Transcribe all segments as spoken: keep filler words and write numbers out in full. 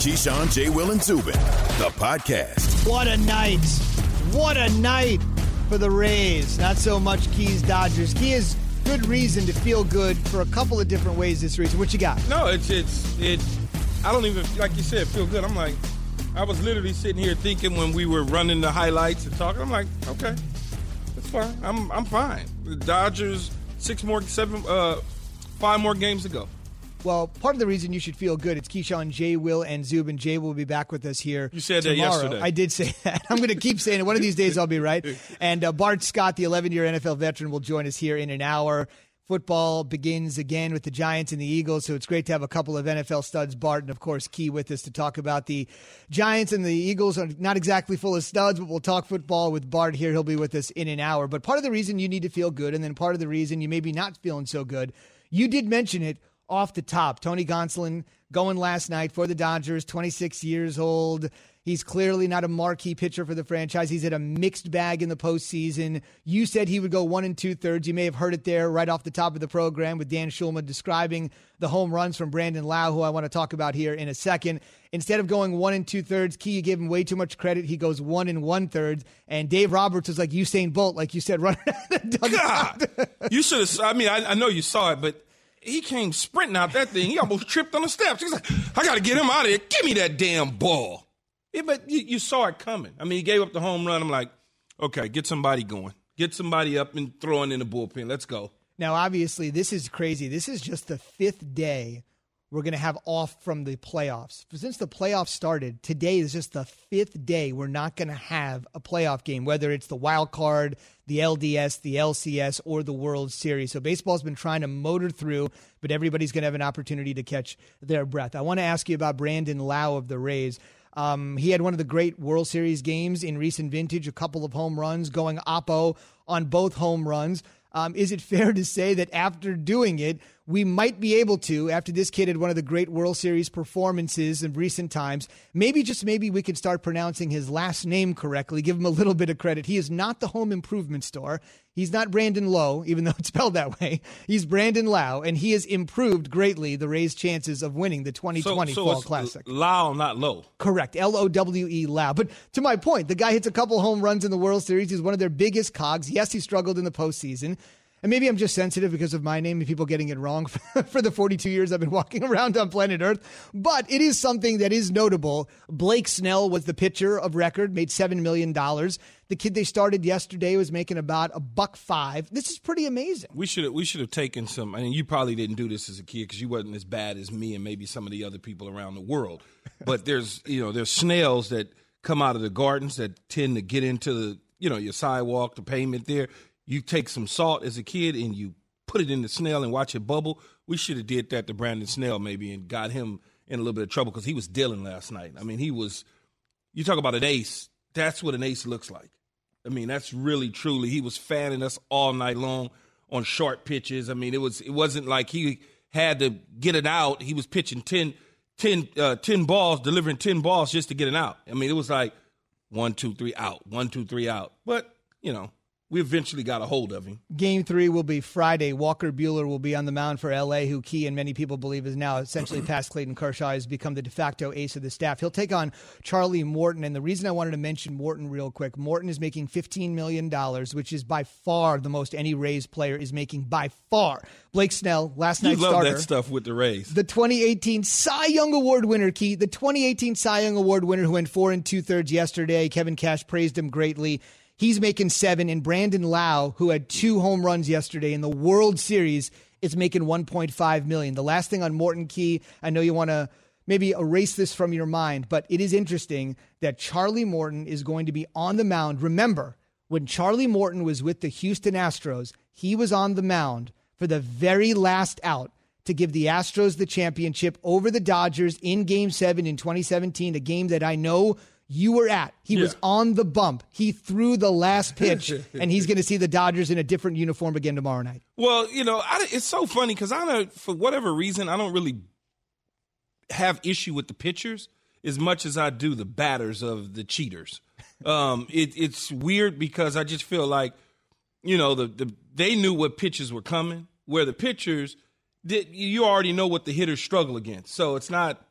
Keyshawn, J. Will, and Zubin, the podcast. What a night. What a night for the Rays. Not so much Keys Dodgers. Key has good reason to feel good for a couple of different ways this reason. What you got? No, it's, it's, it. I don't even, like you said, feel good. I'm like, I was literally sitting here thinking when we were running the highlights and talking, I'm like, okay, that's fine. I'm, I'm fine. The Dodgers, six more, seven, uh, five more games to go. Well, part of the reason you should feel good, it's Keyshawn, Jay, Will, and Zubin. Jay will be back with us here You said tomorrow. that yesterday. I did say that. I'm going to keep saying it. One of these days I'll be right. And uh, Bart Scott, the eleven-year N F L veteran, will join us here in an hour. Football begins again with the Giants and the Eagles, so it's great to have a couple of N F L studs, Bart and, of course, Key with us to talk about the Giants and the Eagles. Are not exactly full of studs, but we'll talk football with Bart here. He'll be with us in an hour. But part of the reason you need to feel good, and then part of the reason you may be not feeling so good, you did mention it off the top. Tony Gonsolin going last night for the Dodgers, twenty-six years old. He's clearly not a marquee pitcher for the franchise. He's had a mixed bag in the postseason. You said he would go one and two thirds. You may have heard it there right off the top of the program with Dan Schulman describing the home runs from Brandon Lau, who I want to talk about here in a second. Instead of going one and two thirds, Key, you gave him way too much credit. He goes one and one third. And Dave Roberts was like Usain Bolt, like you said, running out of the dugout. God, you should have, I mean, I, I know you saw it, but he came sprinting out that thing. He almost tripped on the steps. He's like, I got to get him out of here. Give me that damn ball. Yeah, but you, you saw it coming. I mean, he gave up the home run. I'm like, okay, get somebody going. Get somebody up and throwing in the bullpen. Let's go. Now, obviously, this is crazy. This is just the fifth day we're going to have off from the playoffs. Since the playoffs started, today is just the fifth day we're not going to have a playoff game, whether it's the wild card, the L D S, the L C S, or the World Series. So baseball's been trying to motor through, but everybody's going to have an opportunity to catch their breath. I want to ask you about Brandon Lau of the Rays. Um, he had one of the great World Series games in recent vintage, a couple of home runs, going oppo on both home runs. Um, is it fair to say that after doing it, we might be able to, after this kid had one of the great World Series performances of recent times, maybe just maybe we can start pronouncing his last name correctly, give him a little bit of credit. He is not the home improvement store. He's not Brandon Lowe, even though it's spelled that way. He's Brandon Lau, and he has improved greatly the Rays' chances of winning the twenty twenty so, so Fall it's Classic. Lau, not Lowe. Correct. L O W E, Lau. But to my point, the guy hits a couple home runs in the World Series. He's one of their biggest cogs. Yes, he struggled in the postseason. And maybe I'm just sensitive because of my name and people getting it wrong for the forty-two years I've been walking around on planet Earth. But it is something that is notable. Blake Snell was the pitcher of record, made seven million dollars. The kid they started yesterday was making about a buck five. This is pretty amazing. We should have, we should have taken some. I mean, you probably didn't do this as a kid because you wasn't as bad as me and maybe some of the other people around the world. But there's, you know, there's snails that come out of the gardens that tend to get into the, you know, your sidewalk, the pavement there. You take some salt as a kid and you put it in the snail and watch it bubble. We should have did that to Brandon Snell maybe and got him in a little bit of trouble because he was dealing last night. I mean, he was – you talk about an ace. That's what an ace looks like. I mean, that's really, truly – he was fanning us all night long on short pitches. I mean, it, was, it wasn't like he had to get it out. He was pitching ten, ten, uh, ten balls, delivering ten balls just to get it out. I mean, it was like one, two, three, out, one, two, three, out. But, you know. We eventually got a hold of him. Game three will be Friday. Walker Buehler will be on the mound for L A, who Key and many people believe is now essentially past Clayton Kershaw, has become the de facto ace of the staff. He'll take on Charlie Morton. And the reason I wanted to mention Morton real quick, Morton is making fifteen million dollars, which is by far the most any Rays player is making by far. Blake Snell, last night's starter. You love that stuff with the Rays. The twenty eighteen Cy Young Award winner, Key. The twenty eighteen Cy Young Award winner who went four and two thirds yesterday. Kevin Cash praised him greatly. He's making seven, and Brandon Lau, who had two home runs yesterday in the World Series, is making one point five million dollars. The last thing on Morton, Key, I know you want to maybe erase this from your mind, but it is interesting that Charlie Morton is going to be on the mound. Remember, when Charlie Morton was with the Houston Astros, he was on the mound for the very last out to give the Astros the championship over the Dodgers in Game seven in twenty seventeen, a game that I know you were at. He yeah. was on the bump. He threw the last pitch, and he's going to see the Dodgers in a different uniform again tomorrow night. Well, you know, I, it's so funny because I don't, for whatever reason, I don't really have issue with the pitchers as much as I do the batters of the cheaters. Um, it, it's weird because I just feel like, you know, the, the they knew what pitches were coming, where the pitchers, did, you already know what the hitters struggle against. So it's not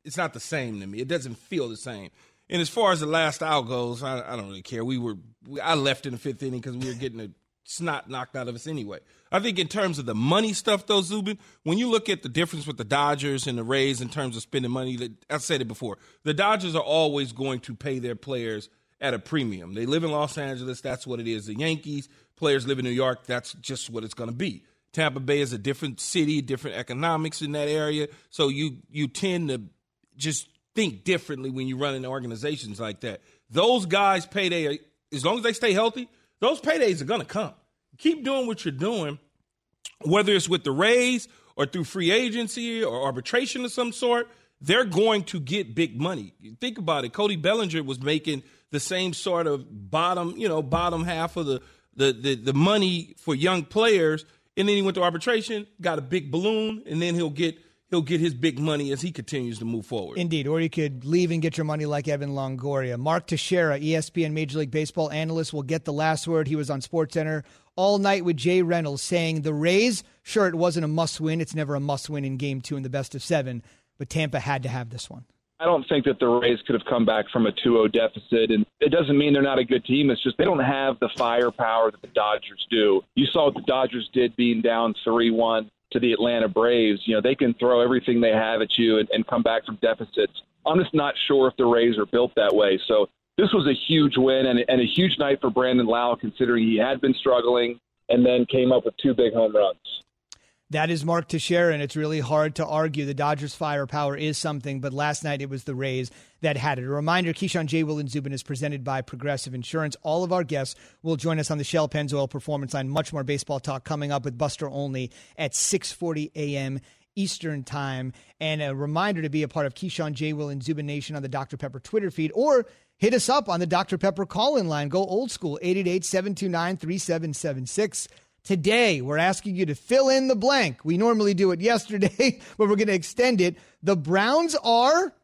it's not the same to me. It doesn't feel the same. And as far as the last out goes, I, I don't really care. We were we, I left in the fifth inning because we were getting the snot knocked out of us anyway. I think in terms of the money stuff, though, Zubin, when you look at the difference with the Dodgers and the Rays in terms of spending money, that I've said it before, the Dodgers are always going to pay their players at a premium. They live in Los Angeles. That's what it is. The Yankees, players live in New York. That's just what it's going to be. Tampa Bay is a different city, different economics in that area. So you you tend to just think differently when you run in organizations like that. Those guys' payday, as long as they stay healthy, those paydays are going to come. Keep doing what you're doing, whether it's with the Rays or through free agency or arbitration of some sort, they're going to get big money. Think about it. Cody Bellinger was making the same sort of bottom, you know, bottom half of the the the, the money for young players, and then he went to arbitration, got a big balloon, and then he'll get he'll get his big money as he continues to move forward. Indeed, or you could leave and get your money like Evan Longoria. Mark Teixeira, E S P N Major League Baseball analyst, will get the last word. He was on SportsCenter all night with Jay Reynolds saying the Rays, sure, it wasn't a must-win. It's never a must-win in game two in the best of seven, but Tampa had to have this one. I don't think that the Rays could have come back from a two oh deficit, and it doesn't mean they're not a good team. It's just they don't have the firepower that the Dodgers do. You saw what the Dodgers did being down three one to the Atlanta Braves. You know, they can throw everything they have at you and, and come back from deficits. I'm just not sure if the Rays are built that way. So this was a huge win and, and a huge night for Brandon Lau, considering he had been struggling and then came up with two big home runs. That is Mark Teixeira, and it's really hard to argue. The Dodgers' firepower is something, but last night it was the Rays that had it. A reminder, Keyshawn, J. Will, and Zubin is presented by Progressive Insurance. All of our guests will join us on the Shell Pennzoil Performance Line. Much more baseball talk coming up with Buster Olney at six forty a.m. Eastern Time. And a reminder to be a part of Keyshawn, J. Will, and Zubin Nation on the Doctor Pepper Twitter feed, or hit us up on the Doctor Pepper call-in line. Go old school, eight eight eight, seven two nine, three seven seven six. Today, we're asking you to fill in the blank. We normally do it yesterday, but we're going to extend it. The Browns are,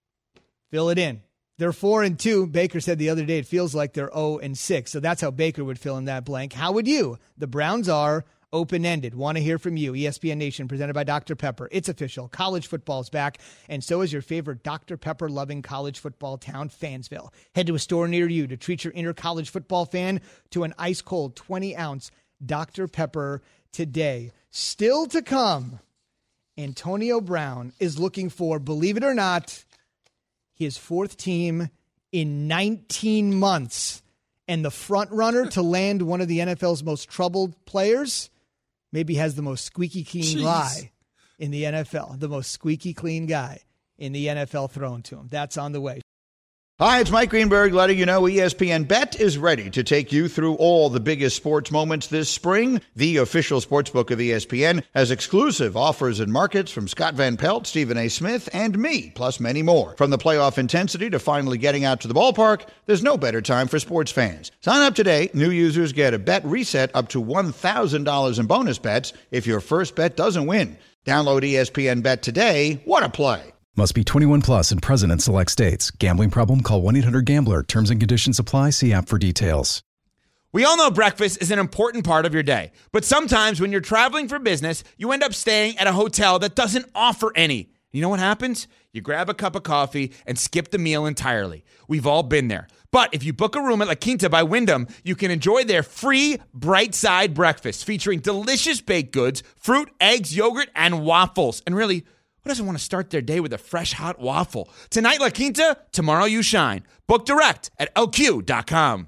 fill it in. They're four and two. Baker said the other day it feels like they're oh and six. So that's how Baker would fill in that blank. How would you? The Browns are open-ended. Want to hear from you. E S P N Nation, presented by Doctor Pepper. It's official. College football's back, and so is your favorite Doctor Pepper-loving college football town, Fansville. Head to a store near you to treat your inner college football fan to an ice-cold twenty-ounce Doctor Pepper today. Still to come, Antonio Brown is looking for, believe it or not, his fourth team in nineteen months. And the front runner to land one of the N F L's most troubled players maybe has the most squeaky clean Jeez. guy in the N F L. The most squeaky clean guy in the N F L thrown to him. That's on the way. Hi, it's Mike Greenberg letting you know E S P N Bet is ready to take you through all the biggest sports moments this spring. The official sportsbook of E S P N has exclusive offers and markets from Scott Van Pelt, Stephen A. Smith, and me, plus many more. From the playoff intensity to finally getting out to the ballpark, there's no better time for sports fans. Sign up today. New users get a bet reset up to one thousand dollars in bonus bets if your first bet doesn't win. Download E S P N Bet today. What a play. Must be twenty-one plus and present in select states. Gambling problem? Call one eight hundred gambler. Terms and conditions apply. See app for details. We all know breakfast is an important part of your day. But sometimes when you're traveling for business, you end up staying at a hotel that doesn't offer any. You know what happens? You grab a cup of coffee and skip the meal entirely. We've all been there. But if you book a room at La Quinta by Wyndham, you can enjoy their free Bright Side breakfast featuring delicious baked goods, fruit, eggs, yogurt, and waffles. And really, who doesn't want to start their day with a fresh, hot waffle? Tonight, La Quinta, tomorrow you shine. Book direct at L Q dot com.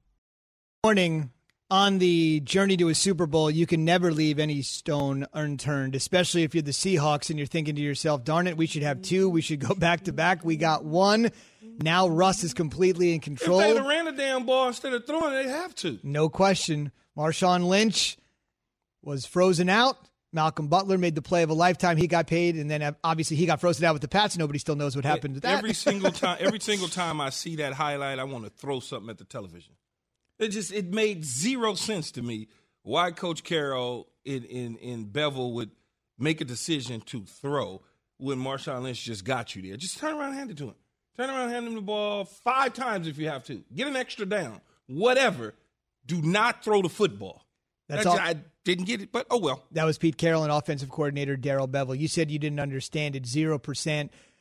Morning. On the journey to a Super Bowl, you can never leave any stone unturned, especially if you're the Seahawks and you're thinking to yourself, darn it, we should have two. We should go back to back. We got one. Now Russ is completely in control. If they ran the damn ball instead of throwing it, they have to. No question. Marshawn Lynch was frozen out. Malcolm Butler made the play of a lifetime. He got paid, and then obviously he got frozen out with the Pats. Nobody still knows what happened to that. Every single time, every single time I see that highlight, I want to throw something at the television. It just it made zero sense to me why Coach Carroll in in, in Bevel would make a decision to throw when Marshawn Lynch just got you there. Just turn around and hand it to him. Turn around and hand him the ball five times if you have to. Get an extra down. Whatever. Do not throw the football. That's That's all. I didn't get it, but oh well. That was Pete Carroll and offensive coordinator Darrell Bevel. You said you didn't understand it. Zero percent.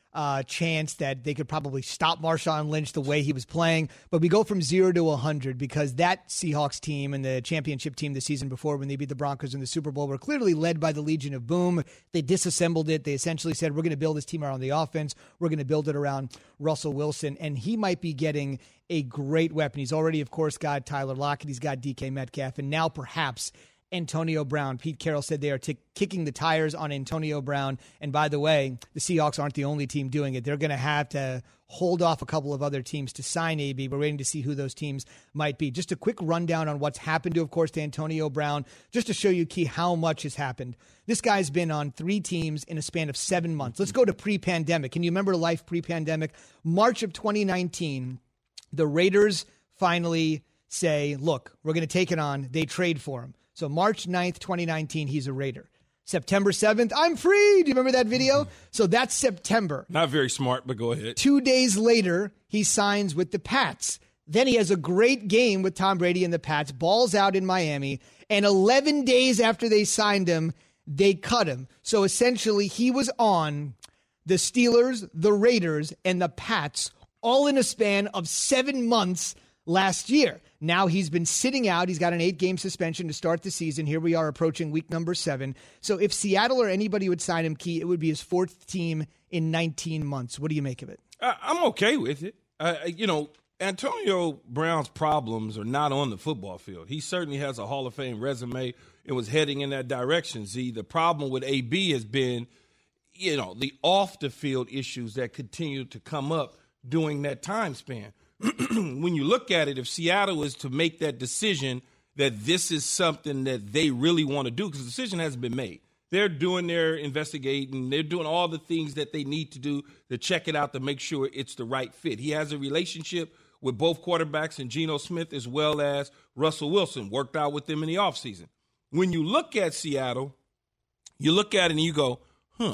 uh, chance that they could probably stop Marshawn Lynch the way he was playing. But we go from zero to one hundred because that Seahawks team and the championship team the season before when they beat the Broncos in the Super Bowl were clearly led by the Legion of Boom. They disassembled it. They essentially said, we're going to build this team around the offense. We're going to build it around Russell Wilson. And he might be getting a great weapon. He's already, of course, got Tyler Lockett. He's got D K Metcalf. And now perhaps Antonio Brown. Pete Carroll said they are t- kicking the tires on Antonio Brown. And by the way, the Seahawks aren't the only team doing it. They're going to have to hold off a couple of other teams to sign A B. We're waiting to see who those teams might be. Just a quick rundown on what's happened to, of course, to Antonio Brown, just to show you, Key, how much has happened. This guy's been on three teams in a span of seven months. Let's go to pre-pandemic. Can you remember life pre-pandemic? March of twenty nineteen, the Raiders finally say, look, we're going to take it on. They trade for him. So March ninth, twenty nineteen, he's a Raider. September seventh, I'm free. Do you remember that video? So that's September. Not very smart, but go ahead. Two days later, he signs with the Pats. Then he has a great game with Tom Brady and the Pats, balls out in Miami, and eleven days after they signed him, they cut him. So essentially, he was on the Steelers, the Raiders, and the Pats all in a span of seven months last year. Now he's been sitting out. He's got an eight-game suspension to start the season. Here we are approaching week number seven. So if Seattle or anybody would sign him, Key, it would be his fourth team in nineteen months. What do you make of it? I, I'm okay with it. Uh, you know, Antonio Brown's problems are not on the football field. He certainly has a Hall of Fame resume and was heading in that direction. See, the problem with A B has been, you know, the off-the-field issues that continue to come up during that time span. When you look at it, if Seattle is to make that decision that this is something that they really want to do, because the decision hasn't been made. They're doing their investigating. They're doing all the things that they need to do to check it out to make sure it's the right fit. He has a relationship with both quarterbacks and Geno Smith as well as Russell Wilson, worked out with them in the offseason. When you look at Seattle, you look at it and you go, huh,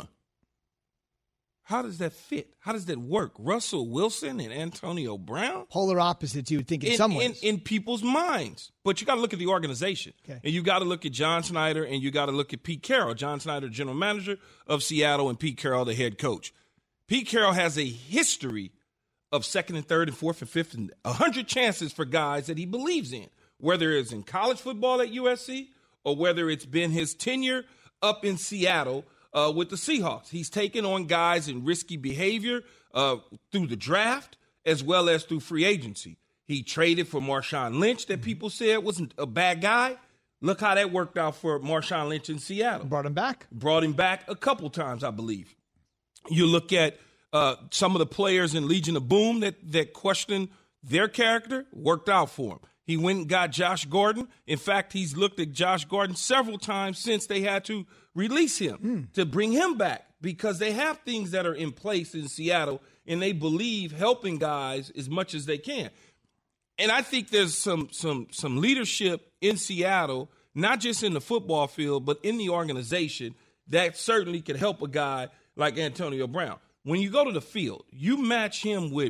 how does that fit? How does that work? Russell Wilson and Antonio Brown? Polar opposites, you would think, in, in some ways. In, in people's minds. But you got to look at the organization. Okay. And you got to look at John Schneider and you got to look at Pete Carroll. John Schneider, general manager of Seattle, and Pete Carroll, the head coach. Pete Carroll has a history of second and third and fourth and fifth and one hundred chances for guys that he believes in, whether it's in college football at U S C or whether it's been his tenure up in Seattle Uh, with the Seahawks. He's taken on guys in risky behavior uh, through the draft as well as through free agency. He traded for Marshawn Lynch that people said wasn't a bad guy. Look how that worked out for Marshawn Lynch in Seattle. Brought him back. Brought him back a couple times, I believe. You look at uh, some of the players in Legion of Boom that, that questioned their character, worked out for him. He went and got Josh Gordon. In fact, he's looked at Josh Gordon several times since they had to release him mm. to bring him back because they have things that are in place in Seattle and they believe helping guys as much as they can. And I think there's some some some leadership in Seattle, not just in the football field, but in the organization that certainly could help a guy like Antonio Brown. When you go to the field, you match him with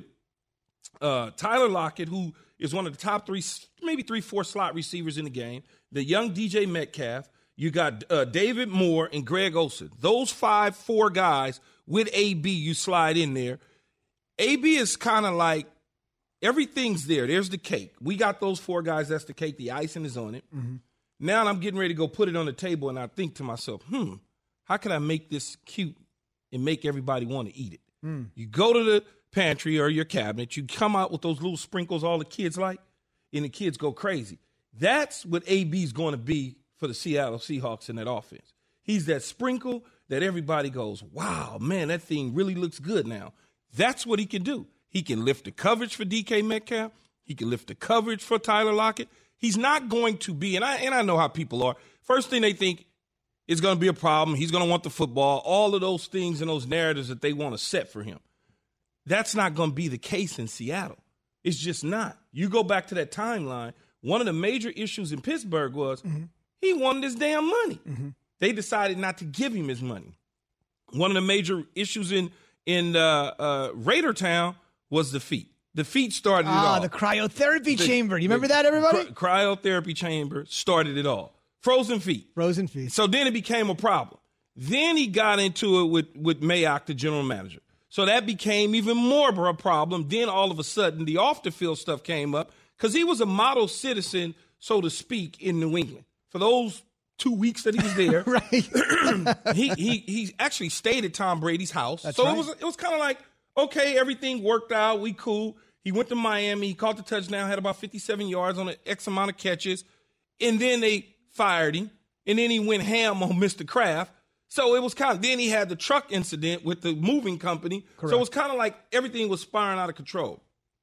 uh, Tyler Lockett, who is one of the top three, maybe three, four slot receivers in the game, the young D J Metcalf. You got uh, David Moore and Greg Olsen. Those five, four guys with A B you slide in there. A B is kind of like everything's there. There's the cake. We got those four guys. That's the cake. The icing is on it. Mm-hmm. Now I'm getting ready to go put it on the table, and I think to myself, hmm, how can I make this cute and make everybody want to eat it? Mm. You go to the pantry or your cabinet. You come out with those little sprinkles all the kids like, and the kids go crazy. That's what A B's going to be for the Seattle Seahawks in that offense. He's that sprinkle that everybody goes, wow, man, that thing really looks good now. That's what he can do. He can lift the coverage for D K Metcalf. He can lift the coverage for Tyler Lockett. He's not going to be, and I and I know how people are. First thing they think is going to be a problem. He's going to want the football, all of those things and those narratives that they want to set for him. That's not going to be the case in Seattle. It's just not. You go back to that timeline, one of the major issues in Pittsburgh was mm-hmm. he wanted his damn money. Mm-hmm. They decided not to give him his money. One of the major issues in, in uh, uh, Raider Town was the feet. The feet started it ah, all. the cryotherapy the, chamber. You remember that, everybody? Cry- cryotherapy chamber started it all. Frozen feet. Frozen feet. So then it became a problem. Then he got into it with, with Mayock, the general manager. So that became even more of a problem. Then all of a sudden, the off-the-field stuff came up because he was a model citizen, so to speak, in New England. For those two weeks that he was there, right? he, he he actually stayed at Tom Brady's house. That's so right. it was it was kind of like, okay, everything worked out. We cool. He went to Miami. He caught the touchdown, had about fifty-seven yards on an X amount of catches. And then they fired him. And then he went ham on Mister Kraft. So it was kind of, then he had the truck incident with the moving company. Correct. So it was kind of like everything was spiraling out of control.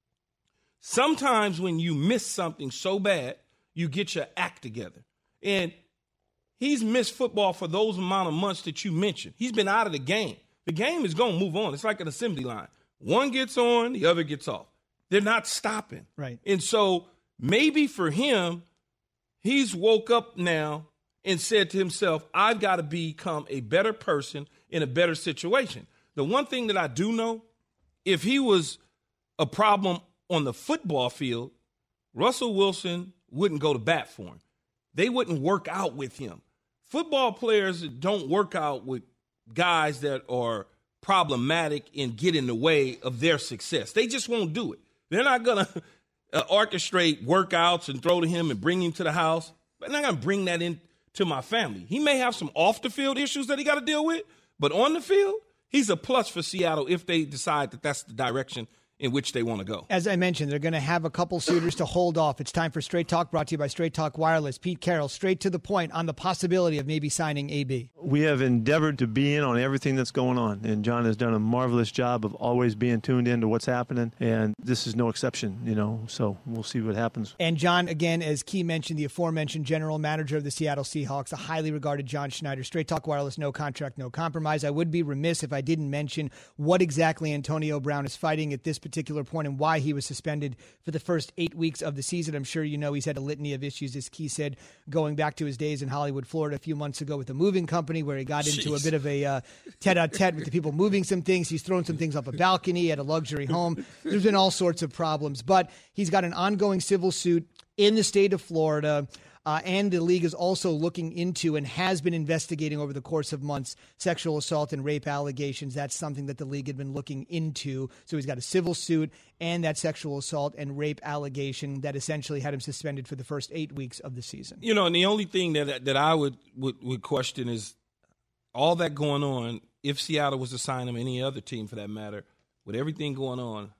Sometimes when you miss something so bad, you get your act together. And he's missed football for those amount of months that you mentioned. He's been out of the game. The game is going to move on. It's like an assembly line. One gets on, the other gets off. They're not stopping. Right. And so maybe for him, he's woke up now and said to himself, I've got to become a better person in a better situation. The one thing that I do know, if he was a problem on the football field, Russell Wilson wouldn't go to bat for him. They wouldn't work out with him. Football players don't work out with guys that are problematic and get in the way of their success. They just won't do it. They're not going to uh, orchestrate workouts and throw to him and bring him to the house. But they're not going to bring that in to my family. He may have some off-the-field issues that he got to deal with, but on the field, he's a plus for Seattle if they decide that that's the direction in which they want to go. As I mentioned, they're going to have a couple suitors to hold off. It's time for Straight Talk, brought to you by Straight Talk Wireless. Pete Carroll, straight to the point on the possibility of maybe signing A B. We have endeavored to be in on everything that's going on, and John has done a marvelous job of always being tuned in to what's happening, and this is no exception, you know, so we'll see what happens. And John, again, as Key mentioned, the aforementioned general manager of the Seattle Seahawks, a highly regarded John Schneider. Straight Talk Wireless, no contract, no compromise. I would be remiss if I didn't mention what exactly Antonio Brown is fighting at this particular point and why he was suspended for the first eight weeks of the season. I'm sure you know he's had a litany of issues, as Key said, going back to his days in Hollywood, Florida a few months ago with a moving company where he got into Jeez. a bit of a uh, tete-a-tete with the people moving some things. He's thrown some things off a balcony at a luxury home. There's been all sorts of problems, but he's got an ongoing civil suit in the state of Florida. Uh, and the league is also looking into and has been investigating over the course of months sexual assault and rape allegations. That's something that the league had been looking into. So he's got a civil suit and that sexual assault and rape allegation that essentially had him suspended for the first eight weeks of the season. You know, and the only thing that that I would, would, would question is all that going on, if Seattle was to sign him, any other team for that matter, with everything going on,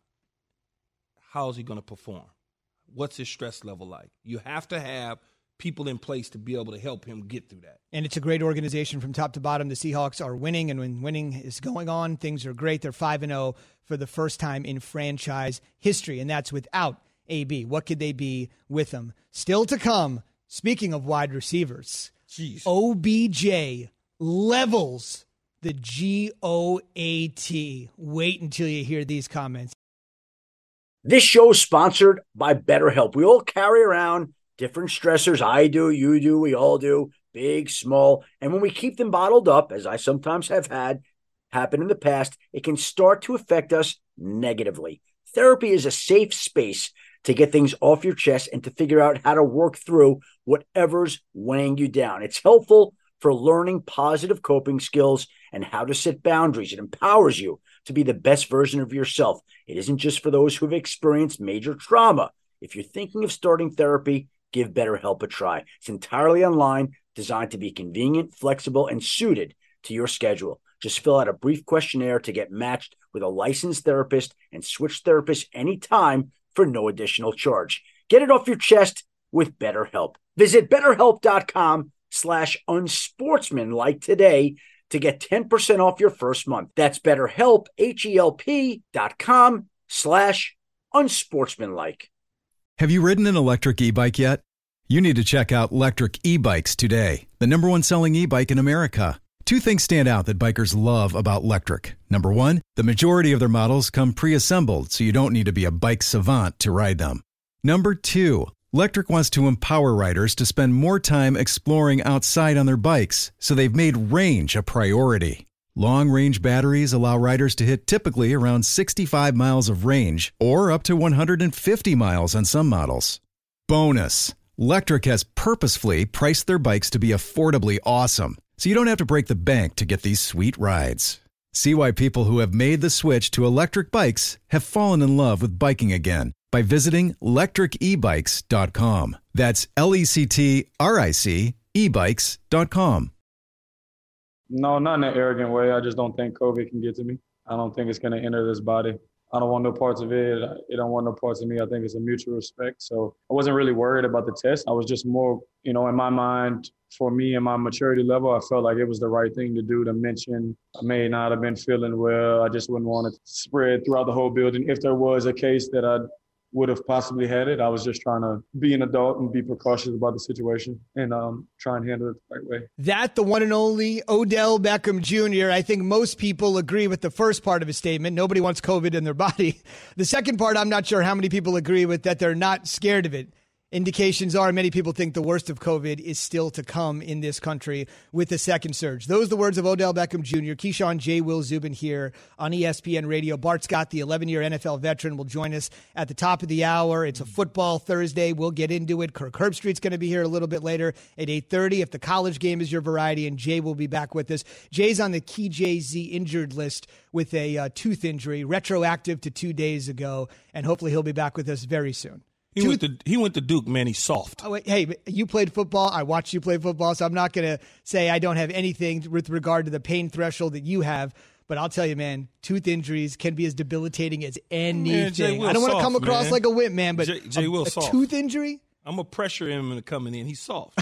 how is he going to perform? What's his stress level like? You have to have people in place to be able to help him get through that. And it's a great organization from top to bottom. The Seahawks are winning, and when winning is going on, things are great. They're five and oh for the first time in franchise history, and that's without A B. What could they be with him? Still to come, speaking of wide receivers, Jeez. O B J levels the G O A T. Wait until you hear these comments. This show is sponsored by BetterHelp. We all carry around different stressors. I do, you do, we all do, big, small. And when we keep them bottled up, as I sometimes have had happen in the past, it can start to affect us negatively. Therapy is a safe space to get things off your chest and to figure out how to work through whatever's weighing you down. It's helpful for learning positive coping skills and how to set boundaries. It empowers you to be the best version of yourself. It isn't just for those who have experienced major trauma. If you're thinking of starting therapy, give BetterHelp a try. It's entirely online, designed to be convenient, flexible, and suited to your schedule. Just fill out a brief questionnaire to get matched with a licensed therapist and switch therapists anytime for no additional charge. Get it off your chest with BetterHelp. Visit BetterHelp.com slash unsportsmanlike today to get ten percent off your first month. That's BetterHelp, H-E-L-P dot com slash unsportsmanlike. Have you ridden an electric e-bike yet? You need to check out Lectric E-Bikes today, the number one selling e-bike in America. Two things stand out that bikers love about Lectric. Number one, the majority of their models come pre-assembled, so you don't need to be a bike savant to ride them. Number two, Lectric wants to empower riders to spend more time exploring outside on their bikes, so they've made range a priority. Long-range batteries allow riders to hit typically around sixty-five miles of range or up to one hundred fifty miles on some models. Bonus, Lectric has purposefully priced their bikes to be affordably awesome, so you don't have to break the bank to get these sweet rides. See why people who have made the switch to electric bikes have fallen in love with biking again by visiting lectric e bikes dot com. That's L E C T R I C e bikes dot com. No, not in an arrogant way. I just don't think COVID can get to me. I don't think it's going to enter this body. I don't want no parts of it. It don't want no parts of me. I think it's a mutual respect. So I wasn't really worried about the test. I was just more, you know, in my mind, for me and my maturity level, I felt like it was the right thing to do to mention. I may not have been feeling well. I just wouldn't want it to spread throughout the whole building. If there was a case that I would have possibly had it, I was just trying to be an adult and be precautious about the situation and um, try and handle it the right way. That, the one and only Odell Beckham Junior I think most people agree with the first part of his statement. Nobody wants COVID in their body. The second part, I'm not sure how many people agree with, that they're not scared of it. Indications are many people think the worst of COVID is still to come in this country with the second surge. Those are the words of Odell Beckham Junior Keyshawn J. Will Zubin here on E S P N Radio. Bart Scott, the eleven-year N F L veteran, will join us at the top of the hour. It's a football Thursday. We'll get into it. Kirk Herbstreit's going to be here a little bit later at eight thirty. If the college game is your variety, and Jay will be back with us. Jay's on the Key J Z injured list with a uh, tooth injury, retroactive to two days ago, and hopefully he'll be back with us very soon. He went to he went to Duke, man. He's soft. Oh, wait, hey, you played football. I watched you play football, so I'm not going to say I don't have anything with regard to the pain threshold that you have. But I'll tell you, man, tooth injuries can be as debilitating as anything. Man, I don't want to soft, come across man. like a wimp, man, but Jay, Jay a, Will a soft. tooth injury? I'm going to pressure him into coming in. He's soft.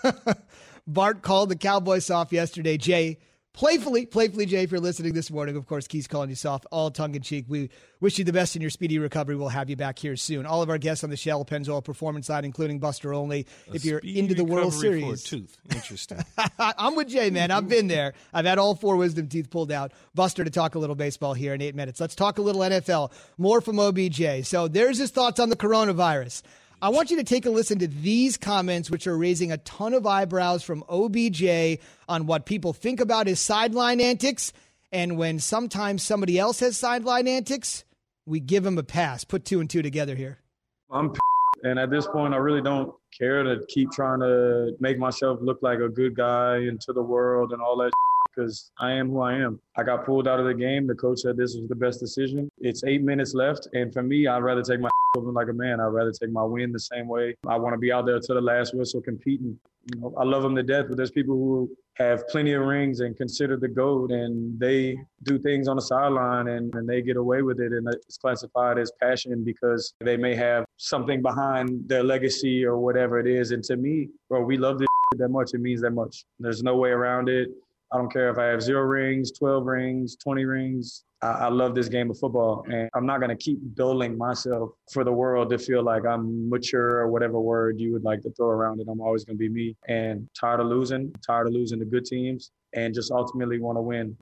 Bart called the Cowboys soft yesterday. Jay, playfully, playfully, Jay, if you're listening this morning, of course, Key's calling you soft, all tongue-in-cheek. We wish you the best in your speedy recovery. We'll have you back here soon. All of our guests on the Shell Pennzoil Performance line, including Buster Olney, A if you're speedy into the World recovery Series. For a tooth. Interesting. I'm with Jay, man. I've been there. I've had all four wisdom teeth pulled out. Buster to talk a little baseball here in eight minutes. Let's talk a little N F L. More from O B J. So there's his thoughts on the coronavirus. I want you to take a listen to these comments, which are raising a ton of eyebrows from O B J on what people think about his sideline antics. And when sometimes somebody else has sideline antics, we give him a pass. Put two and two together here. I'm p- and at this point, I really don't care to keep trying to make myself look like a good guy into the world and all that because I am who I am. I got pulled out of the game. The coach said this was the best decision. It's eight minutes left. And for me, I'd rather take my living like a man. I'd rather take my win the same way. I want to be out there to the last whistle competing. You know, I love them to death, but there's people who have plenty of rings and consider the GOAT, and they do things on the sideline and, and they get away with it, and it's classified as passion because they may have something behind their legacy or whatever it is. And to me, bro, we love this that much. It means that much. There's no way around it. I don't care if I have zero rings, twelve rings, twenty rings. I, I love this game of football, and I'm not going to keep dulling myself for the world to feel like I'm mature or whatever word you would like to throw around it. I'm always going to be me, and tired of losing, tired of losing to good teams, and just ultimately want to win.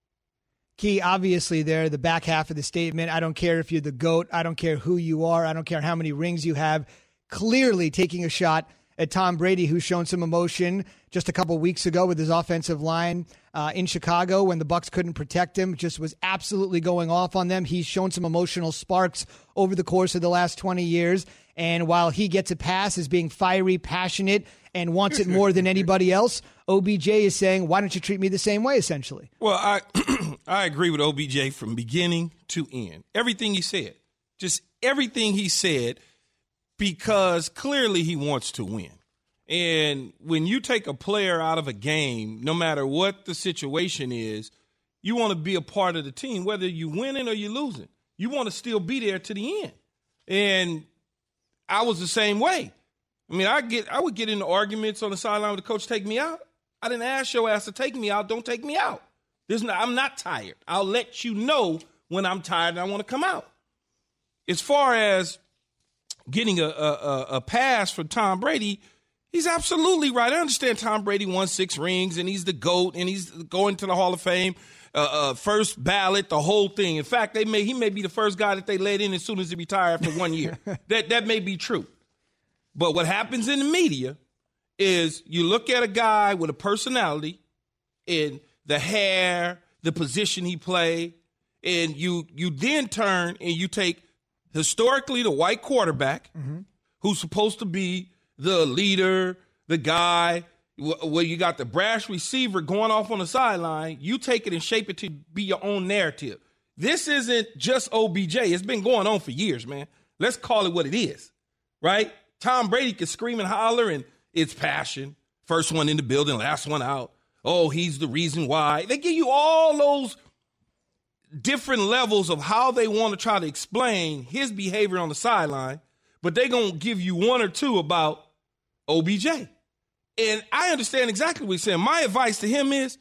Key, obviously, there, the back half of the statement. I don't care if you're the GOAT. I don't care who you are. I don't care how many rings you have. Clearly taking a shot at Tom Brady, who's shown some emotion just a couple weeks ago with his offensive line uh, in Chicago when the Bucs couldn't protect him, just was absolutely going off on them. He's shown some emotional sparks over the course of the last twenty years. And while he gets a pass as being fiery, passionate, and wants it more than anybody else, O B J is saying, why don't you treat me the same way, essentially? Well, I I agree with O B J from beginning to end. Everything he said, just everything he said, because clearly he wants to win. And when you take a player out of a game, no matter what the situation is, you want to be a part of the team, whether you're winning or you're losing. You want to still be there to the end. And I was the same way. I mean, I get I would get into arguments on the sideline with the coach, take me out. I didn't ask your ass to take me out. Don't take me out. There's no, I'm not tired. I'll let you know when I'm tired and I want to come out. As far as getting a, a, a pass for Tom Brady, he's absolutely right. I understand Tom Brady won six rings, and he's the GOAT, and he's going to the Hall of Fame, uh, uh, first ballot, the whole thing. In fact, they may he may be the first guy that they let in as soon as he retired for one year. that that may be true. But what happens in the media is you look at a guy with a personality and the hair, the position he played, and you you then turn and you take historically the white quarterback mm-hmm. who's supposed to be the leader, the guy, where you got the brash receiver going off on the sideline, you take it and shape it to be your own narrative. This isn't just O B J. It's been going on for years, man. Let's call it what it is, right? Tom Brady can scream and holler, and it's passion. First one in the building, last one out. Oh, he's the reason why. They give you all those different levels of how they want to try to explain his behavior on the sideline, but they're going to give you one or two about O B J. And I understand exactly what he's saying. My advice to him is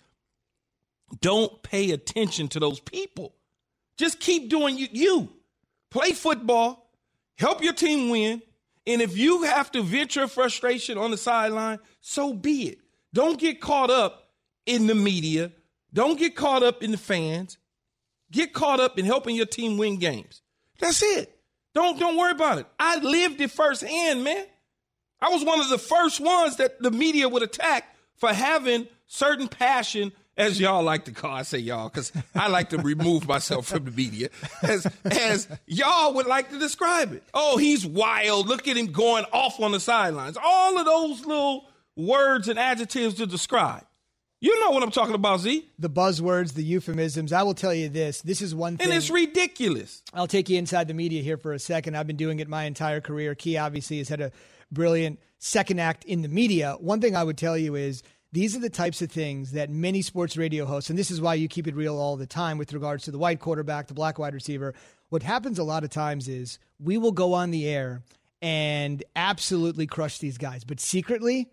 don't pay attention to those people. Just keep doing you. you. Play football, help your team win, and if you have to vent your frustration on the sideline, so be it. Don't get caught up in the media. Don't get caught up in the fans. Get caught up in helping your team win games. That's it. Don't, don't worry about it. I lived it firsthand, man. I was one of the first ones that the media would attack for having certain passion, as y'all like to call, I say y'all, because I like to remove myself from the media, as, as y'all would like to describe it. Oh, he's wild. Look at him going off on the sidelines. All of those little words and adjectives to describe. You know what I'm talking about, Z. The buzzwords, the euphemisms. I will tell you this. This is one thing. And it's ridiculous. I'll take you inside the media here for a second. I've been doing it my entire career. Key obviously has had a brilliant second act in the media. One thing I would tell you is these are the types of things that many sports radio hosts, and this is why you keep it real all the time with regards to the white quarterback, the black wide receiver. What happens a lot of times is we will go on the air and absolutely crush these guys. But secretly,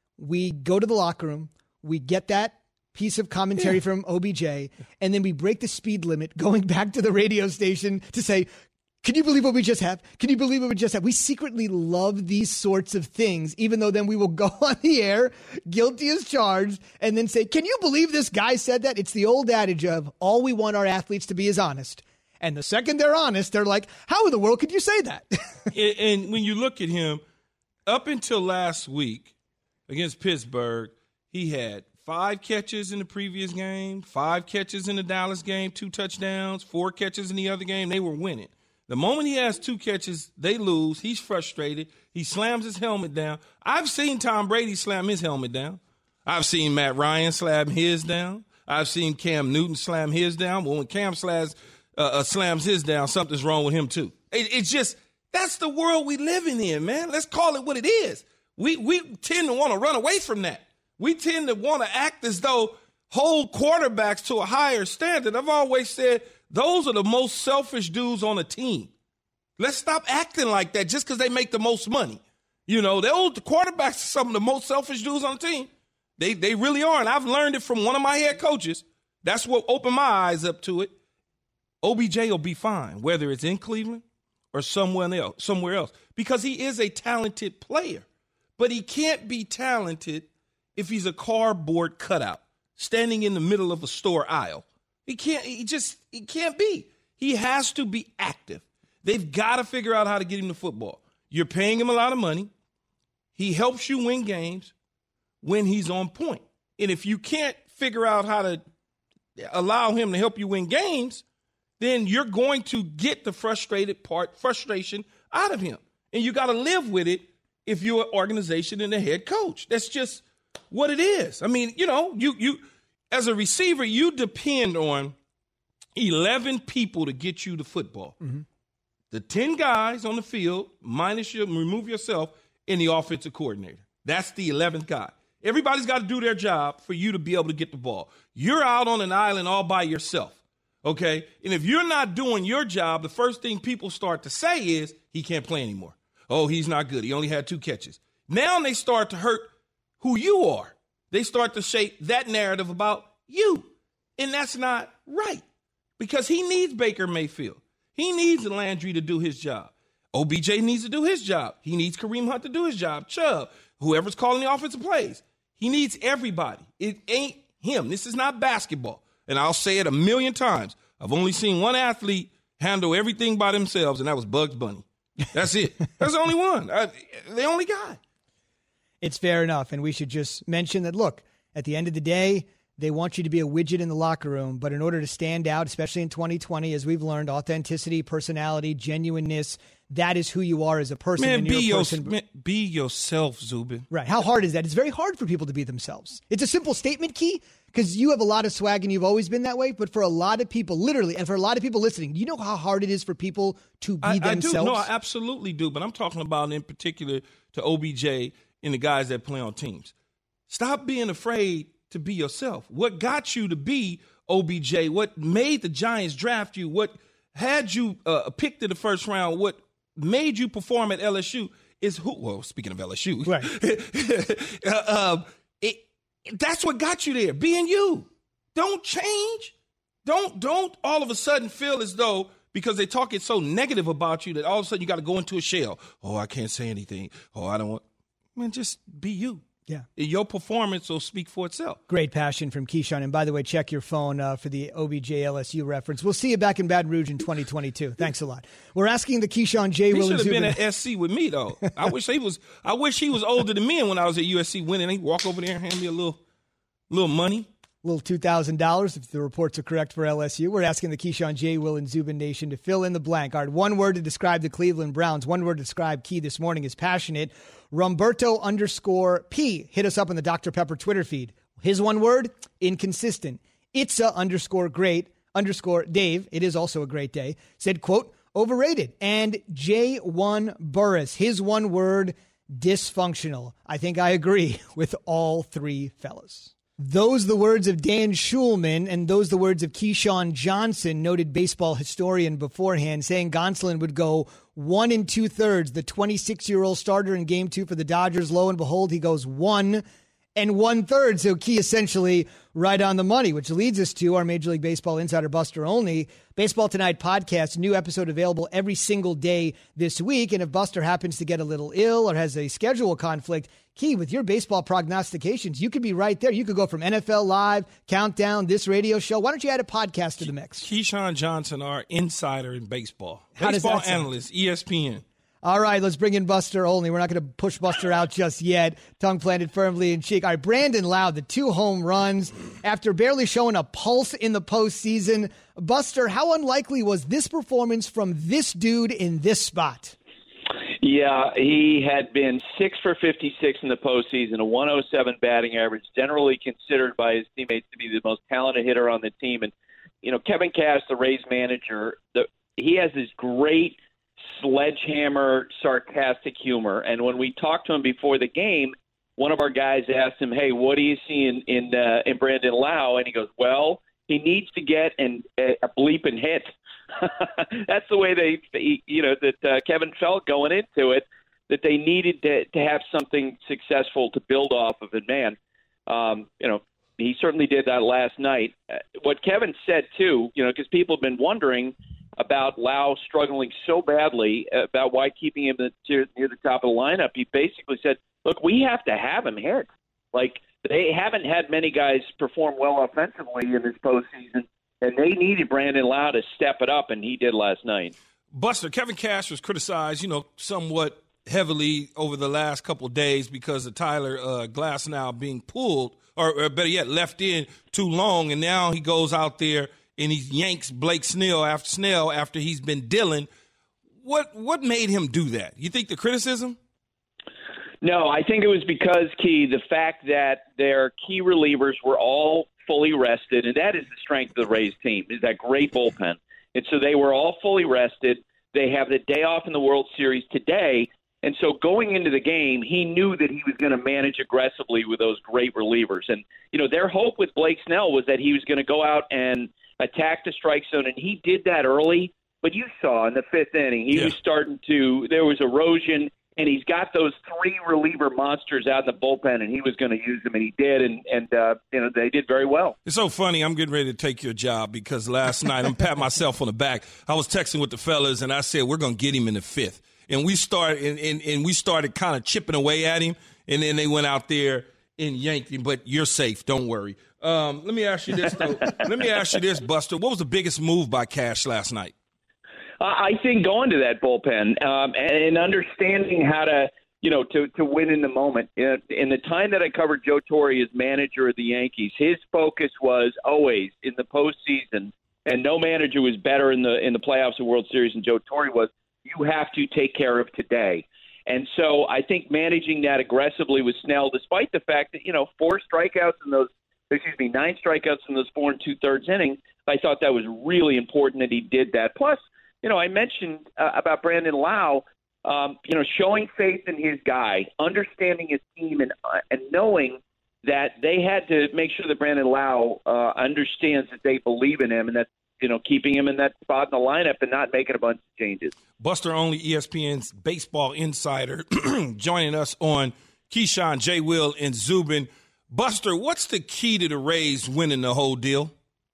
we go to the locker room, we get that piece of commentary yeah. from O B J, and then we break the speed limit going back to the radio station to say, can you believe what we just have? Can you believe what we just have? We secretly love these sorts of things, even though then we will go on the air, guilty as charged, and then say, can you believe this guy said that? It's the old adage of all we want our athletes to be is honest. And the second they're honest, they're like, how in the world could you say that? And when you look at him, up until last week against Pittsburgh, he had five catches in the previous game, five catches in the Dallas game, two touchdowns, four catches in the other game. They were winning. The moment he has two catches, they lose. He's frustrated. He slams his helmet down. I've seen Tom Brady slam his helmet down. I've seen Matt Ryan slam his down. I've seen Cam Newton slam his down. Well, when Cam slams, uh, uh, slams his down, something's wrong with him too. It, it's just, that's the world we living in, man. Let's call it what it is. We, we tend to want to run away from that. We tend to want to act as though hold quarterbacks to a higher standard. I've always said those are the most selfish dudes on a team. Let's stop acting like that just because they make the most money. You know, the old quarterbacks are some of the most selfish dudes on the team. They they really are, and I've learned it from one of my head coaches. That's what opened my eyes up to it. O B J will be fine, whether it's in Cleveland or somewhere else, somewhere else, because he is a talented player. But he can't be talented if he's a cardboard cutout standing in the middle of a store aisle. He can't, he just, he can't be. He has to be active. They've got to figure out how to get him the football. You're paying him a lot of money. He helps you win games when he's on point. And if you can't figure out how to allow him to help you win games, then you're going to get the frustrated part, frustration out of him. And you got to live with it if you're an organization and a head coach. That's just what it is. I mean, you know, you you as a receiver, you depend on eleven people to get you the football. Mm-hmm. The ten guys on the field, minus you, remove yourself, and the offensive coordinator. That's the eleventh guy. Everybody's got to do their job for you to be able to get the ball. You're out on an island all by yourself, okay? And if you're not doing your job, the first thing people start to say is, he can't play anymore. Oh, he's not good. He only had two catches. Now they start to hurt who you are. They start to shape that narrative about you. And that's not right because he needs Baker Mayfield. He needs Landry to do his job. O B J needs to do his job. He needs Kareem Hunt to do his job. Chubb, whoever's calling the offensive plays. He needs everybody. It ain't him. This is not basketball. And I'll say it a million times. I've only seen one athlete handle everything by themselves, and that was Bugs Bunny. That's it. That's the only one. I, the only guy. It's fair enough. And we should just mention that, look, at the end of the day, they want you to be a widget in the locker room. But in order to stand out, especially in twenty twenty, as we've learned, authenticity, personality, genuineness, that is who you are as a person. Man, and be, you're a your, person. man, be yourself, Zubin. Right. How hard is that? It's very hard for people to be themselves. It's a simple statement, Key, because you have a lot of swag and you've always been that way. But for a lot of people, literally, and for a lot of people listening, you know how hard it is for people to be I, themselves? I do. No, I absolutely do. But I'm talking about in particular to O B J and the guys that play on teams. Stop being afraid to be yourself. What got you to be O B J, what made the Giants draft you, what had you uh, picked in the first round, what made you perform at L S U is who, well, speaking of L S U, right. uh, um, it, that's what got you there, being you. Don't change. Don't, don't all of a sudden feel as though because they talk it so negative about you that all of a sudden you got to go into a shell. Oh, I can't say anything. Oh, I don't want, man, just be you. Yeah. Your performance will speak for itself. Great passion from Keyshawn. And by the way, check your phone uh, for the O B J L S U reference. We'll see you back in Baton Rouge in twenty twenty-two. Thanks a lot. We're asking the Keyshawn J. He Will should have been Zubin. at S C with me, though. I wish he was I wish he was older than me, and when I was at U S C winning, he'd walk over there and hand me a little little money. Little two thousand dollars if the reports are correct for L S U. We're asking the Keyshawn J. Will and Zubin Nation to fill in the blank. All right, one word to describe the Cleveland Browns. One word to describe Key this morning is passionate. Rumberto underscore P hit us up on the Doctor Pepper Twitter feed. His one word, inconsistent. Itza underscore great underscore Dave, it is also a great day, said, quote, overrated. And J one Burris, his one word, dysfunctional. I think I agree with all three fellas. Those the words of Dan Schulman, and those the words of Keyshawn Johnson, noted baseball historian beforehand, saying Gonsolin would go one and two-thirds, the twenty-six-year-old starter in game two for the Dodgers. Lo and behold, he goes one and one-third. So Key essentially right on the money, which leads us to our Major League Baseball Insider Buster Olney Baseball Tonight podcast, new episode available every single day this week. And if Buster happens to get a little ill or has a schedule conflict, Key, with your baseball prognostications, you could be right there. You could go from N F L Live, Countdown, this radio show. Why don't you add a podcast to the mix? Keyshawn Johnson, our insider in baseball. How baseball does that sound? analyst, E S P N. All right, let's bring in Buster Olney. We're not going to push Buster out just yet. Tongue planted firmly in cheek. All right, Brandon Loud, the two home runs after barely showing a pulse in the postseason. Buster, how unlikely was this performance from this dude in this spot? Yeah, he had been six for fifty-six in the postseason, a one oh seven batting average, generally considered by his teammates to be the most talented hitter on the team. And, you know, Kevin Cash, the Rays manager, the, he has this great sledgehammer, sarcastic humor. And when we talked to him before the game, one of our guys asked him, hey, what do you see in, in, uh, in Brandon Lau? And he goes, well, he needs to get an, a bleep and hit. That's the way they, you know, that uh, Kevin felt going into it, that they needed to, to have something successful to build off of. And, man, um, you know, he certainly did that last night. Uh, what Kevin said, too, you know, because people have been wondering about Lau struggling so badly, about why keeping him near the top of the lineup, he basically said, look, we have to have him hit. Like, they haven't had many guys perform well offensively in this postseason, and they needed Brandon Lau to step it up, and he did last night. Buster, Kevin Cash was criticized, you know, somewhat heavily over the last couple of days because of Tyler uh, Glasnow being pulled, or, or better yet, left in too long, and now he goes out there and he yanks Blake Snell after Snell after he's been dealing. What what made him do that? You think the criticism? No, I think it was because, Key, the fact that their key relievers were all fully rested, and that is the strength of the Rays team, is that great bullpen. And so they were all fully rested. They have the day off in the World Series today. And so going into the game, he knew that he was going to manage aggressively with those great relievers. And, you know, their hope with Blake Snell was that he was going to go out and attack the strike zone, and he did that early. But you saw in the fifth inning, he yeah. was starting to – there was erosion, and he's got those three reliever monsters out in the bullpen, and he was going to use them, and he did, and, and uh, you know, they did very well. It's so funny. I'm getting ready to take your job because last night I'm patting myself on the back. I was texting with the fellas, and I said, we're going to get him in the fifth. And we started, and, and, and we started kind of chipping away at him, and then they went out there and yanked him. But you're safe. Don't worry. Um, let me ask you this, though. Let me ask you this, Buster. What was the biggest move by Cash last night? I think going to that bullpen um, and understanding how to, you know, to, to win in the moment. In, in the time that I covered Joe Torre as manager of the Yankees, his focus was always in the postseason, and no manager was better in the in the playoffs and World Series than Joe Torre was, you have to take care of today. And so I think managing that aggressively with Snell, despite the fact that, you know, four strikeouts in those, excuse me, nine strikeouts in those four and two-thirds innings, I thought that was really important that he did that. Plus, you know, I mentioned uh, about Brandon Lau, um, you know, showing faith in his guy, understanding his team, and uh, and knowing that they had to make sure that Brandon Lau uh, understands that they believe in him and that, you know, keeping him in that spot in the lineup and not making a bunch of changes. Buster Olney, E S P N's baseball insider, joining us on Keyshawn, J. Will, and Zubin. Buster, what's the key to the Rays winning the whole deal?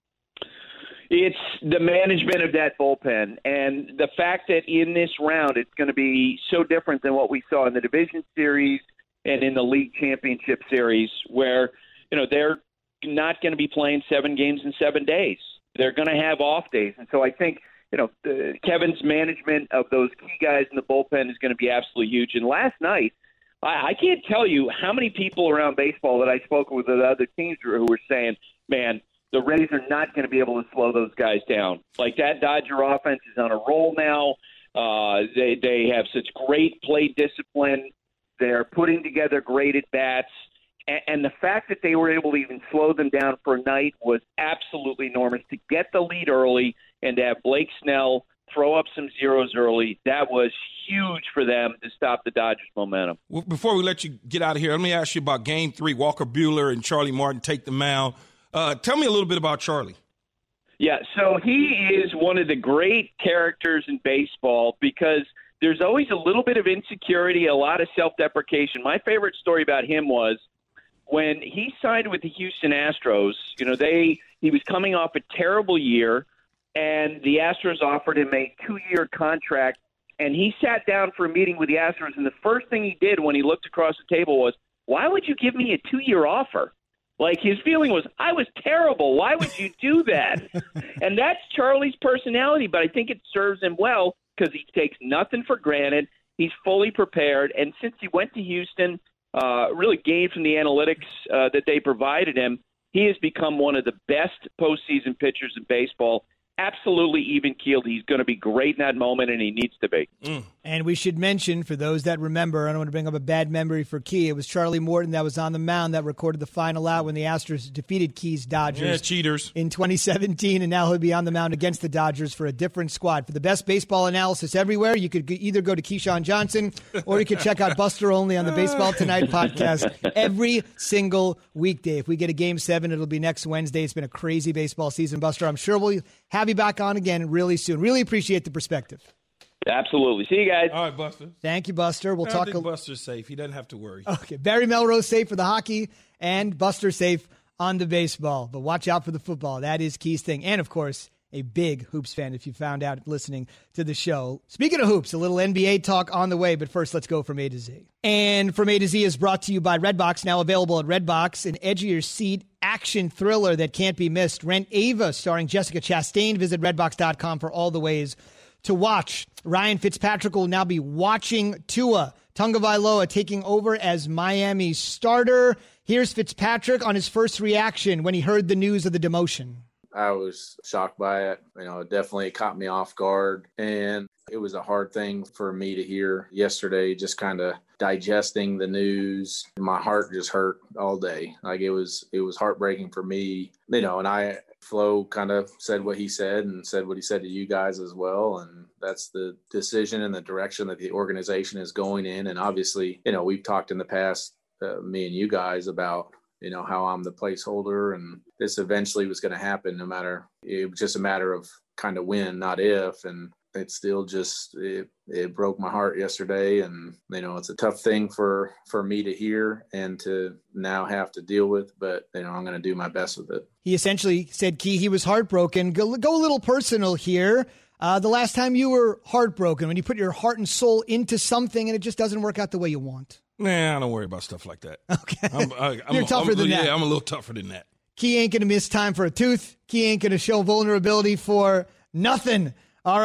It's the management of that bullpen, and the fact that in this round it's going to be so different than what we saw in the division series and in the league championship series, where, you know, they're not going to be playing seven games in seven days. They're going to have off days. And so I think, you know, the, Kevin's management of those key guys in the bullpen is going to be absolutely huge. And last night, I, I can't tell you how many people around baseball that I spoke with at other teams who were saying, man, the Rays are not going to be able to slow those guys down. Like, that Dodger offense is on a roll now. Uh, they, they have such great play discipline. They're putting together great at-bats. And the fact that they were able to even slow them down for a night was absolutely enormous. To get the lead early and to have Blake Snell throw up some zeros early, that was huge for them to stop the Dodgers' momentum. Well, before we let you get out of here, let me ask you about Game three. Walker Buehler and Charlie Martin take the mound. Uh, tell me a little bit about Charlie. Yeah, so he is one of the great characters in baseball because there's always a little bit of insecurity, a lot of self-deprecation. My favorite story about him was when he signed with the Houston Astros. You know, they he was coming off a terrible year, and the Astros offered him a two-year contract, and he sat down for a meeting with the Astros, and the first thing he did when he looked across the table was, why would you give me a two-year offer? Like, his feeling was, I was terrible. Why would you do that? And that's Charlie's personality, but I think it serves him well because he takes nothing for granted. He's fully prepared, and since he went to Houston, Uh, really gained from the analytics uh, that they provided him, he has become one of the best postseason pitchers in baseball. Absolutely even-keeled. He's going to be great in that moment, and he needs to be. Mm. And we should mention, for those that remember, I don't want to bring up a bad memory for Key, it was Charlie Morton that was on the mound that recorded the final out when the Astros defeated Key's Dodgers. Yeah, cheaters. In twenty seventeen, and now he'll be on the mound against the Dodgers for a different squad. For the best baseball analysis everywhere, you could either go to Keyshawn Johnson or you could check out Buster Olney on the Baseball Tonight podcast every single weekday. If we get a Game seven, it'll be next Wednesday. It's been a crazy baseball season, Buster. I'm sure we'll have you back on again really soon. Really appreciate the perspective. Absolutely. See you guys. All right, Buster. Thank you, Buster. We'll I talk. think a- Buster's safe. He doesn't have to worry. Okay, Barry Melrose safe for the hockey, and Buster safe on the baseball. But watch out for the football. That is Key's thing. And, of course, a big Hoops fan if you found out listening to the show. Speaking of hoops, a little N B A talk on the way, but first let's go from A to Z. And From A to Z is brought to you by Redbox, now available at Redbox, an edge-of-your-seat action thriller that can't be missed. Rent Ava, starring Jessica Chastain. Visit redbox dot com for all the ways to watch. Ryan Fitzpatrick will now be watching Tua Tagovailoa taking over as Miami's starter. Here's Fitzpatrick on his first reaction when he heard the news of the demotion. I was shocked by it. You know, it definitely caught me off guard. And it was a hard thing for me to hear yesterday, just kind of digesting the news. My heart just hurt all day. Like it was, it was heartbreaking for me, you know, and I, Flo kind of said what he said and said what he said to you guys as well. And that's the decision and the direction that the organization is going in. And obviously, you know, we've talked in the past, uh, me and you guys, about, you know, how I'm the placeholder, and this eventually was going to happen no matter, it was just a matter of kind of when, not if. And it still just, it, it broke my heart yesterday. And, you know, it's a tough thing for, for me to hear and to now have to deal with, but, you know, I'm going to do my best with it. He essentially said, Key, he was heartbroken. Go, go a little personal here. Uh, the last time you were heartbroken, when you put your heart and soul into something and it just doesn't work out the way you want. Nah, I don't worry about stuff like that. Okay. I'm, I, I'm, You're tougher I'm, than yeah, that. I'm a little tougher than that. Key ain't going to miss time for a tooth. Key ain't going to show vulnerability for nothing. All right.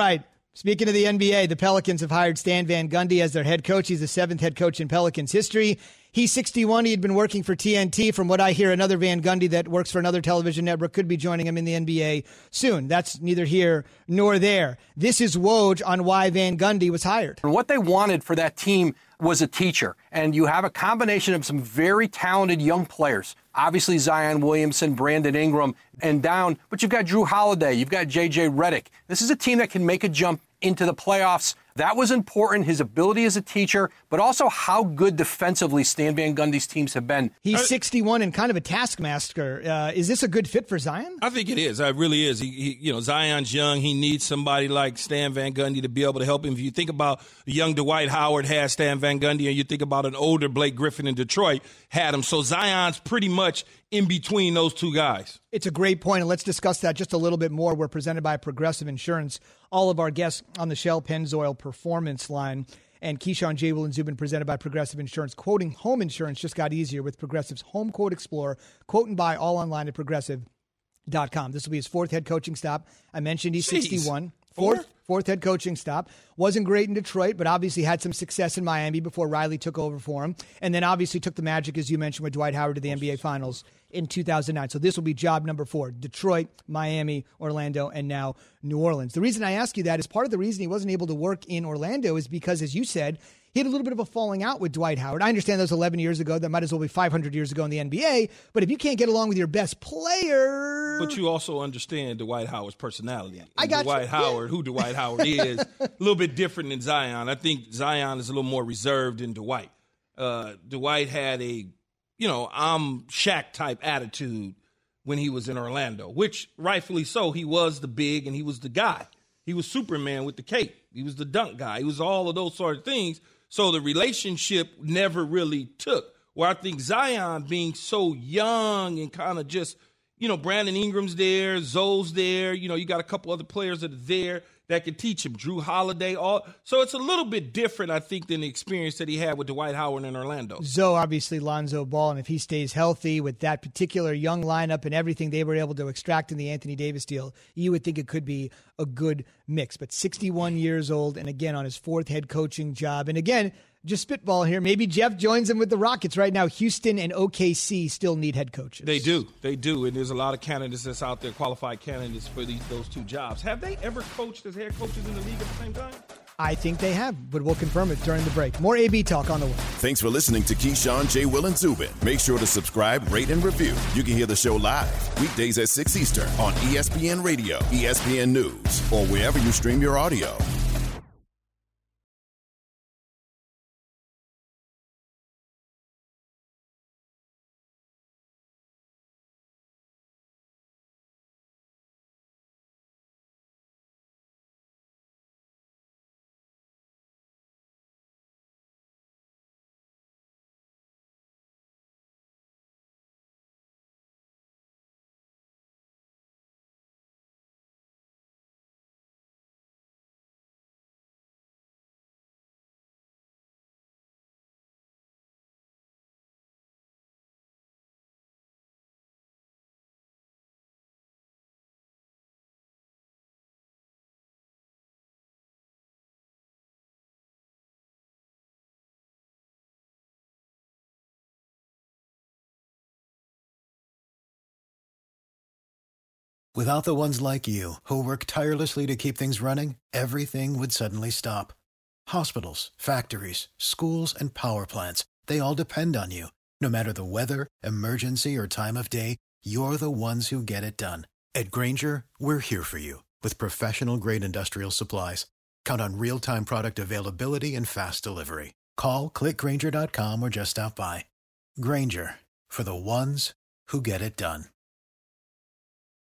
Speaking of the N B A, the Pelicans have hired Stan Van Gundy as their head coach. He's the seventh head coach in Pelicans history. He's sixty-one. He had been working for T N T. From what I hear, another Van Gundy that works for another television network could be joining him in the N B A soon. That's neither here nor there. This is Woj on why Van Gundy was hired. And what they wanted for that team was a teacher. And you have a combination of some very talented young players. Obviously, Zion Williamson, Brandon Ingram, and down. But you've got Drew Holiday. You've got J J Redick. This is a team that can make a jump into the playoffs. That was important, his ability as a teacher, but also how good defensively Stan Van Gundy's teams have been. He's sixty-one and kind of a taskmaster. Uh, is this a good fit for Zion? I think it is. It really is. He, he, you know, Zion's young. He needs somebody like Stan Van Gundy to be able to help him. If you think about young Dwight Howard had Stan Van Gundy, and you think about an older Blake Griffin in Detroit had him. So Zion's pretty much in between those two guys. It's a great point, and let's discuss that just a little bit more. We're presented by Progressive Insurance. All of our guests on the Shell Pennzoil Performance line, and Keyshawn, J. Will, and Zubin presented by Progressive Insurance. Quoting home insurance just got easier with Progressive's Home Quote Explorer. Quote and buy all online at progressive dot com. This will be his fourth head coaching stop. I mentioned he's Jeez. sixty-one. Fourth, fourth head coaching stop. Wasn't great in Detroit, but obviously had some success in Miami before Riley took over for him. And then obviously took the Magic, as you mentioned, with Dwight Howard to the N B A Finals in two thousand nine. So this will be job number four. Detroit, Miami, Orlando, and now New Orleans. The reason I ask you that is part of the reason he wasn't able to work in Orlando is because, as you said, he had a little bit of a falling out with Dwight Howard. I understand that was eleven years ago. That might as well be five hundred years ago in the N B A. But if you can't get along with your best player... But you also understand Dwight Howard's personality. I got Dwight you. Howard, Yeah. who Dwight Howard is, a little bit different than Zion. I think Zion is a little more reserved than Dwight. Uh, Dwight had a, you know, I'm Shaq type attitude when he was in Orlando, which rightfully so. He was the big and he was the guy. He was Superman with the cape. He was the dunk guy. He was all of those sort of things. So the relationship never really took. Where I think Zion being so young and kind of just, you know, Brandon Ingram's there, Zoe's there. You know, you got a couple other players that are there that can teach him. Drew Holiday. All So it's a little bit different, I think, than the experience that he had with Dwight Howard in Orlando. Zoe, obviously, Lonzo Ball, and if he stays healthy with that particular young lineup and everything they were able to extract in the Anthony Davis deal, you would think it could be a good mix. But sixty-one years old, and again, on his fourth head coaching job. And again, just spitball here. Maybe Jeff joins him with the Rockets right now. Houston and O K C still need head coaches. They do. They do. And there's a lot of candidates that's out there, qualified candidates for these those two jobs. Have they ever coached as head coaches in the league at the same time? I think they have, but we'll confirm it during the break. More A B talk on the way. Thanks for listening to Keyshawn, J. Will, and Zubin. Make sure to subscribe, rate, and review. You can hear the show live weekdays at six Eastern on E S P N Radio, E S P N News, or wherever you stream your audio. Without the ones like you, who work tirelessly to keep things running, everything would suddenly stop. Hospitals, factories, schools, and power plants, they all depend on you. No matter the weather, emergency, or time of day, you're the ones who get it done. At Grainger, we're here for you with professional-grade industrial supplies. Count on real-time product availability and fast delivery. Call, click Grainger dot com, or just stop by. Grainger, for the ones who get it done.